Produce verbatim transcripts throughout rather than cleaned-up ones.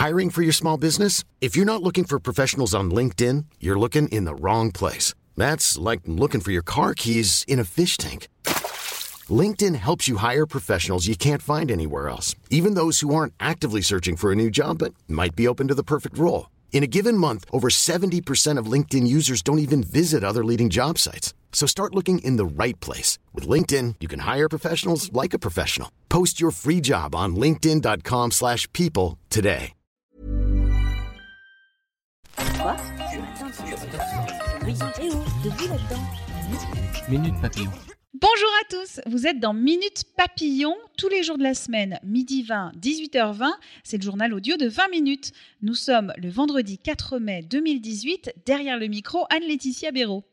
Hiring for your small business? If you're not looking for professionals on LinkedIn, you're looking in the wrong place. That's like looking for your car keys in a fish tank. LinkedIn helps you hire professionals you can't find anywhere else, even those who aren't actively searching for a new job but might be open to the perfect role. In a given month, over seventy percent of LinkedIn users don't even visit other leading job sites. So start looking in the right place. With LinkedIn, you can hire professionals like a professional. Post your free job on linkedin.com slash people today. Quoi? Oui, eh oh, debout là-dedans. Minute Papillon. Bonjour à tous, vous êtes dans Minute Papillon, tous les jours de la semaine, midi vingt, dix-huit heures vingt, c'est le journal audio de vingt minutes. Nous sommes le vendredi quatre mai deux mille dix-huit, derrière le micro, Anne-Laetitia Béraud.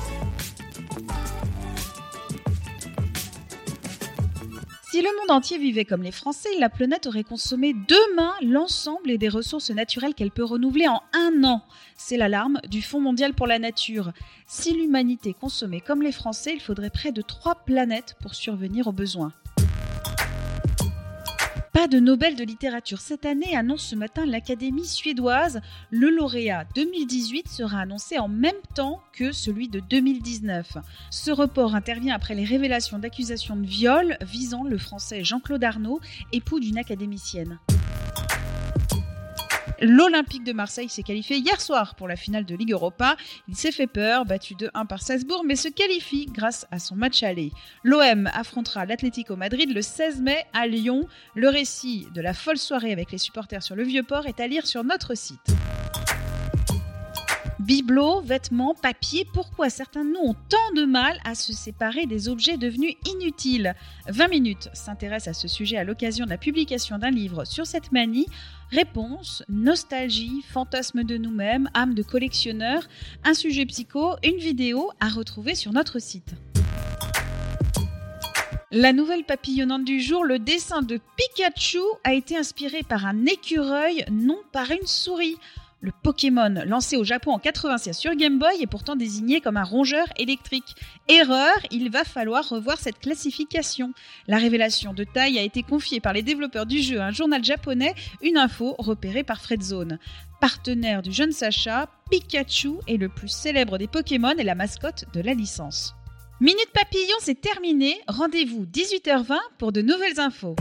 Si le monde entier vivait comme les Français, la planète aurait consommé demain l'ensemble des ressources naturelles qu'elle peut renouveler en un an. C'est l'alarme du Fonds mondial pour la nature. Si l'humanité consommait comme les Français, il faudrait près de trois planètes pour survenir aux besoins. Pas de Nobel de littérature cette année, annonce ce matin l'Académie suédoise. Le lauréat deux mille dix-huit sera annoncé en même temps que celui de deux mille dix-neuf. Ce report intervient après les révélations d'accusations de viol visant le Français Jean-Claude Arnault, époux d'une académicienne. L'Olympique de Marseille s'est qualifié hier soir pour la finale de Ligue Europa. Il s'est fait peur, battu deux un par Salzbourg, mais se qualifie grâce à son match aller. L'O M affrontera l'Atlético Madrid le seize mai à Lyon. Le récit de la folle soirée avec les supporters sur le Vieux-Port est à lire sur notre site. Bibelots, vêtements, papier, pourquoi certains de nous ont tant de mal à se séparer des objets devenus inutiles ? vingt minutes s'intéresse à ce sujet à l'occasion de la publication d'un livre sur cette manie. Réponse, nostalgie, fantasme de nous-mêmes, âme de collectionneur, un sujet psycho, une vidéo à retrouver sur notre site. La nouvelle papillonnante du jour, le dessin de Pikachu a été inspiré par un écureuil, non par une souris. Le Pokémon, lancé au Japon en quatre-vingt-seize sur Game Boy, est pourtant désigné comme un rongeur électrique. Erreur, il va falloir revoir cette classification. La révélation de taille a été confiée par les développeurs du jeu à un journal japonais, une info repérée par Fredzone. Partenaire du jeune Sacha, Pikachu est le plus célèbre des Pokémon et la mascotte de la licence. Minute Papillon, c'est terminé. Rendez-vous dix-huit heures vingt pour de nouvelles infos.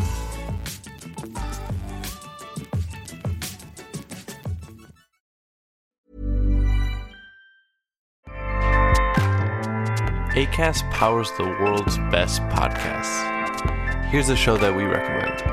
Acast powers the world's best podcasts. Here's a show that we recommend.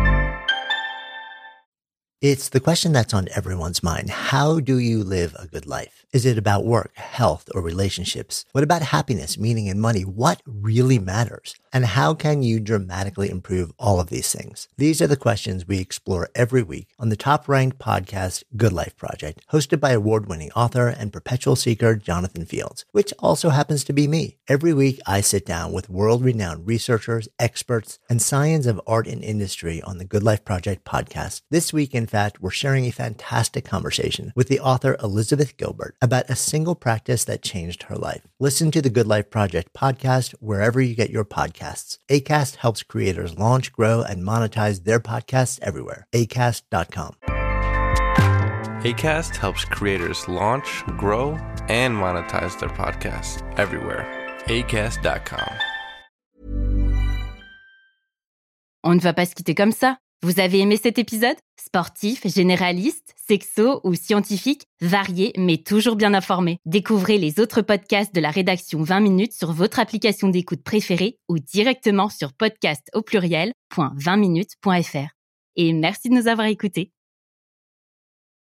It's the question that's on everyone's mind. How do you live a good life? Is it about work, health, or relationships? What about happiness, meaning, and money? What really matters? And how can you dramatically improve all of these things? These are the questions we explore every week on the top-ranked podcast, Good Life Project, hosted by award-winning author and perpetual seeker Jonathan Fields, which also happens to be me. Every week, I sit down with world-renowned researchers, experts, and science of art and industry on the Good Life Project podcast. This week, in fact, we're sharing a fantastic conversation with the author Elizabeth Gilbert about a single practice that changed her life. Listen to the Good Life Project podcast wherever you get your podcasts. Acast helps creators launch, grow, and monetize their podcasts everywhere. acast dot com. Acast helps creators launch, grow, and monetize their podcasts everywhere. acast dot com. On ne va pas se quitter comme ça. Vous avez aimé cet épisode ? Sportif, généraliste, sexo ou scientifique, varié mais toujours bien informé. Découvrez les autres podcasts de la rédaction vingt minutes sur votre application d'écoute préférée ou directement sur podcast au pluriel point vingt minutes point f r. Et merci de nous avoir écoutés.